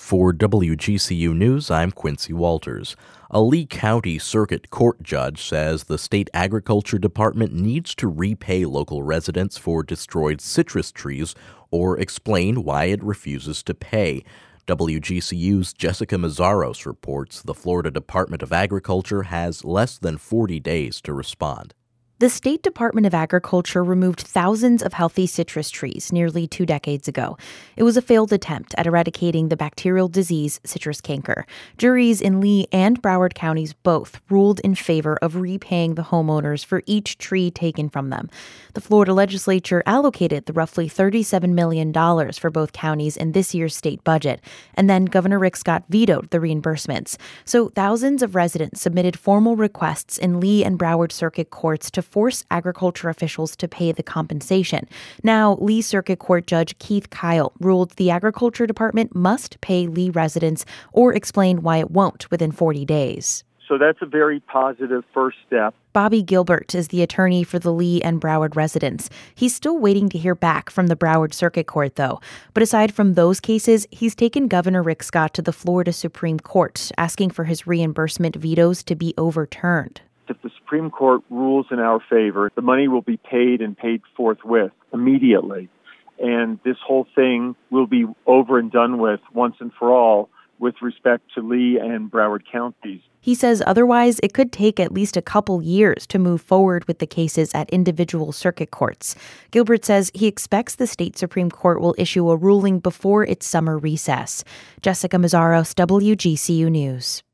For WGCU News, I'm Quincy Walters. A Lee County Circuit Court judge says the state agriculture department needs to repay local residents for destroyed citrus trees or explain why it refuses to pay. WGCU's Jessica Mazzaros reports the Florida Department of Agriculture has less than 40 days to respond. The State Department of Agriculture removed thousands of healthy citrus trees nearly 2 decades ago. It was a failed attempt at eradicating the bacterial disease citrus canker. Juries in Lee and Broward counties both ruled in favor of repaying the homeowners for each tree taken from them. The Florida legislature allocated the roughly $37 million for both counties in this year's state budget, and then Governor Rick Scott vetoed the reimbursements. So thousands of residents submitted formal requests in Lee and Broward circuit courts to force agriculture officials to pay the compensation. Now, Lee Circuit Court Judge Keith Kyle ruled the Agriculture Department must pay Lee residents or explain why it won't within 40 days. So that's a very positive first step. Bobby Gilbert is the attorney for the Lee and Broward residents. He's still waiting to hear back from the Broward Circuit Court, though. But aside from those cases, he's taken Governor Rick Scott to the Florida Supreme Court, asking for his reimbursement vetoes to be overturned. If the Supreme Court rules in our favor, the money will be paid and paid forthwith, immediately. And this whole thing will be over and done with once and for all with respect to Lee and Broward counties. He says otherwise it could take at least a couple years to move forward with the cases at individual circuit courts. Gilbert says he expects the state Supreme Court will issue a ruling before its summer recess. Jessica Mazzaros, WGCU News.